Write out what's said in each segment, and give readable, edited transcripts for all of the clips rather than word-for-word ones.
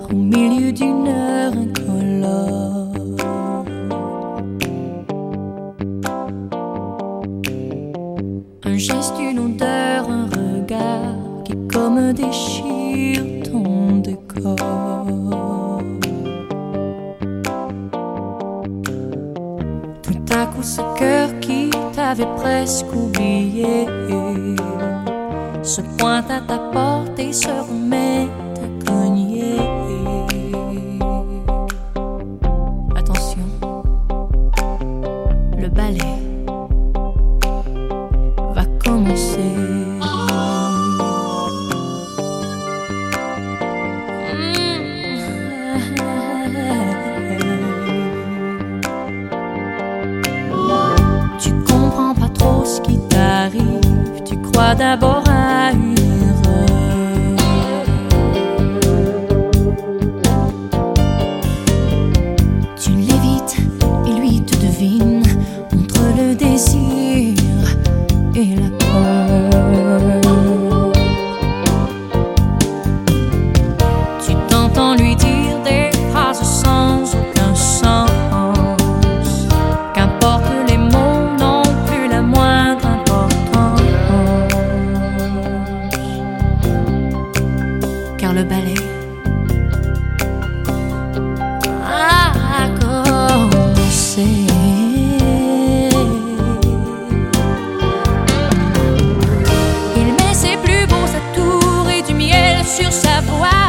au milieu d'une heure incolore. Un geste, une odeur, un regard qui comme déchire ton décor. Tout à coup ce cœur qui t'avait presque oublié se pointe à ta porte et se remet à cogner. Attention, le ballet va commencer. Tu comprends pas trop ce qui t'arrive, tu crois d'abord à une erreur. Tu l'évites et lui te devine entre le désir et la peur. Tu t'entends lui dire des phrases sans aucun sens. Qu'importe les mots n'ont plus la moindre importance. Car le ballet a commencé. Il met ses plus beaux atours et du miel sur sa voix.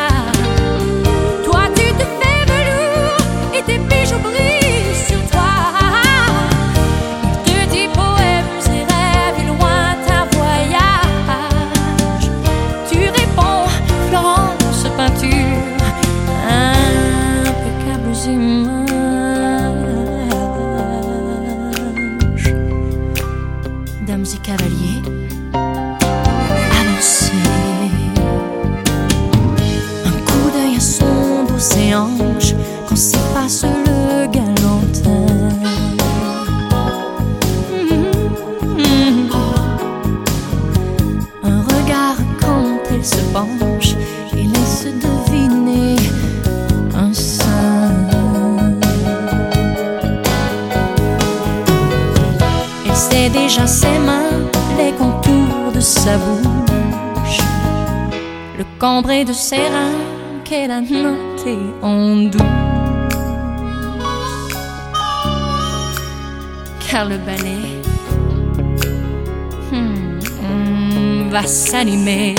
Toi tu te fais velours et tes bijoux brillent sur toi. Il te dit poèmes et rêves et lointains voyages. Tu réponds Florence, peinture, impeccables images. Dames et cavaliers, avancez. Un coup d'œil à son dos ses hanches quand s'efface le galantin. Un regard quand elle se penche et laisse deviner un sein. Elle sait déjà ses mains, les contours de sa bouche, le cambré de ses reins qu'elle a noté en douce. Car le ballet va s'animer.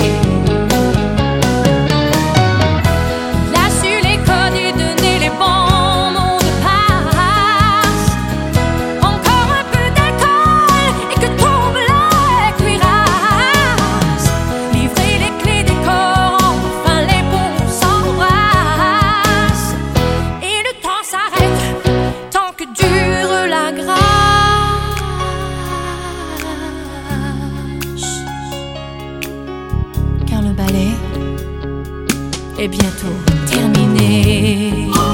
Il a su les codes et donner les bons mots de passe. Encore un peu d'alcool et que tombe la cuirasse. Livrer les clés des corps, enfin les bons s'embrassent. Et le temps s'arrête tant que dure la grâce. Car le ballet est bientôt terminé.